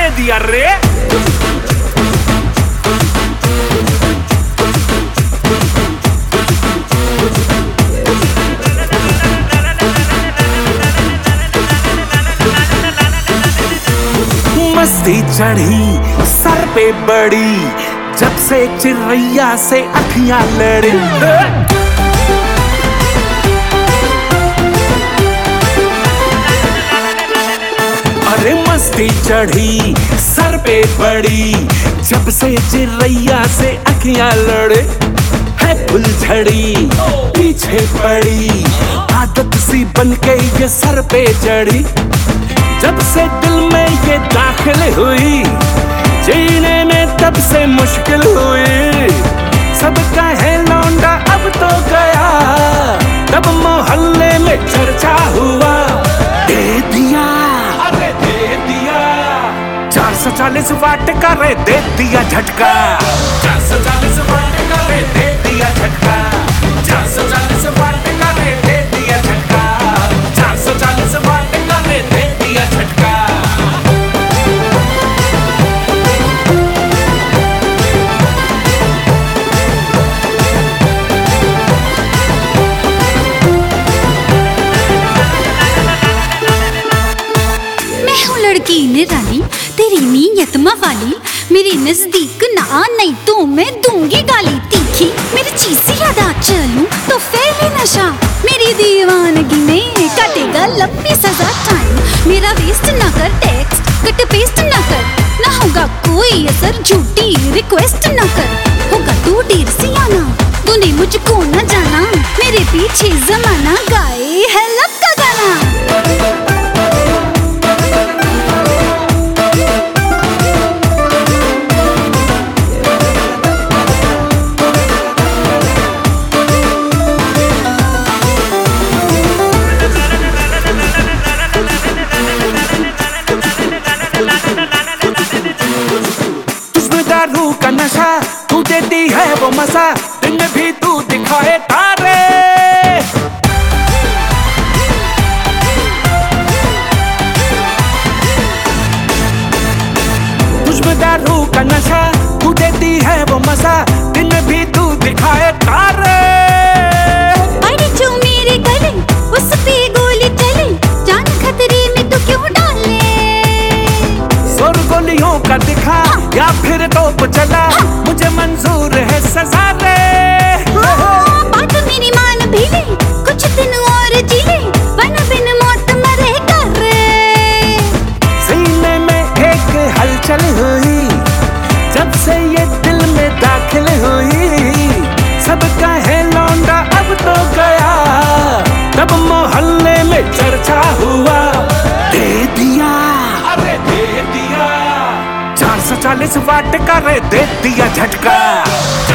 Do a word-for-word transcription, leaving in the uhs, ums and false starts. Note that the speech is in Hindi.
दे दिया रे। मस्ती चढ़ी सर पे बड़ी जब से चिरैया से अखियां लड़ी। अरे मस्ती चढ़ी सर पे बड़ी जब से चिरैया से अखियां लड़े। है फुलझड़ी पीछे पड़ी आदत सी बनके ये सर पे चढ़ी। जब से दिल में ये दाखिल हुई जीने में तब से मुश्किल हुई। सबका है लौंडा अब तो गया तब मोहल्ले में चर्चा हुआ। दे दिया अरे दे दिया चार सौ चालीस वाट का रे दे दिया झटका। चार सौ चालीस वाट का रे दे दिया झटका। चार सौ चालीस वाट का रे दे दिया झटका। चार सौ चालीस वाट का रे दे दिया झटका। लड़की निराली तेरी नीयत मवाली मेरे नजदीक ना नहीं तो मैं दूंगी गाली तीखी। मेरी चीज से याद आ चलूं तो फैले नशा मेरी दीवानगी में कटेगा लंबी सजा। टाइम मेरा वेस्ट ना कर टेक्स्ट कट पेस्ट ना कर ना होगा कोई असर झूठी रिक्वेस्ट ना कर। होगा तू देर से आना तूने मुझको न जाना मेरे पीछे जमाना गाए है लब का गाना। दारू का नशा तू देती है वो मजा दिन में भी तू दिखाए तारे। तुझमें दारू का नशा तू देती है वो मजा दिन में भी तू दिखाए तारे। अरे जो मेरे गले उस पे गोली चले जान खतरे में तू क्यों डाले। सुर गोलियों का दिखा या फिर तोप चला मुझे मंजूर है सजा रे। बात मेरी मान भी ले कुछ दिन और जी ले वरना बिन मौत मरे कर रे। सीने में एक हलचल हुई जब से ये दिल में दाखिल हुई। सबका है लौंडा अब तो गया तब मोहल्ले में चर्चा हुआ। दे दिया अरे दे दिया चार सौ चालीस वाट का रे दे दिया झटका।